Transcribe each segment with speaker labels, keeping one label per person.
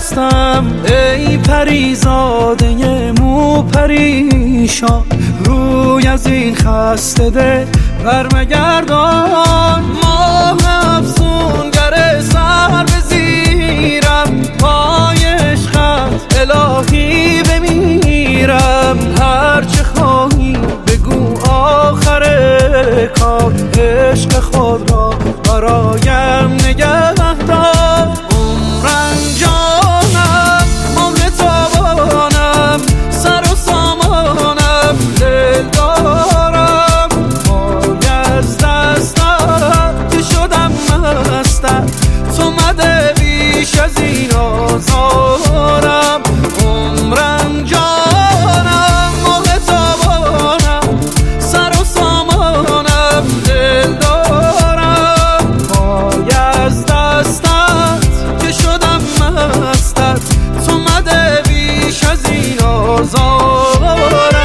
Speaker 1: هستم ای پریزاده مو پریشان، روی از این خسته ده برمگردان. ماه افسونگر سر به زیرم، پای عشقت الهی بمیرم. هرچه خواهی بگو آخر کار، عشق خود را برایم نگه دار. عمرم جانم ماه تابانم، سر و سامانم دل دارم. پای از دستم که شدم مستم، تو مده بیش از این آزارم. عمرم جانم ماه تابانم، سر و سامانم دل دارم. پای از دستت که شدم مستت، تو مده بیش از این آزارم.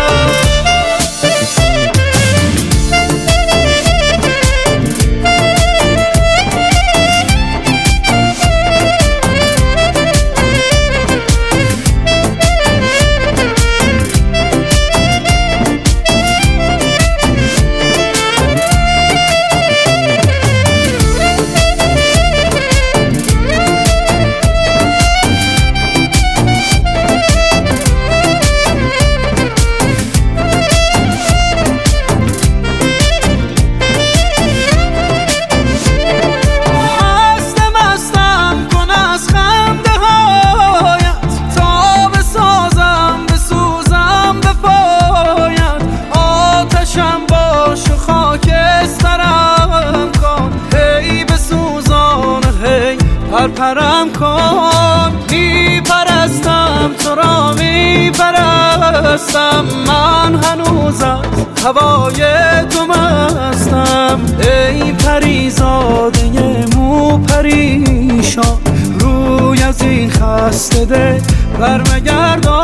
Speaker 1: پرم کن، میپرستم تو را میپرستم. من هنوز از هوای تو مستم ای پریزاده مو پریشان، روی از این خسته ده برمگردان.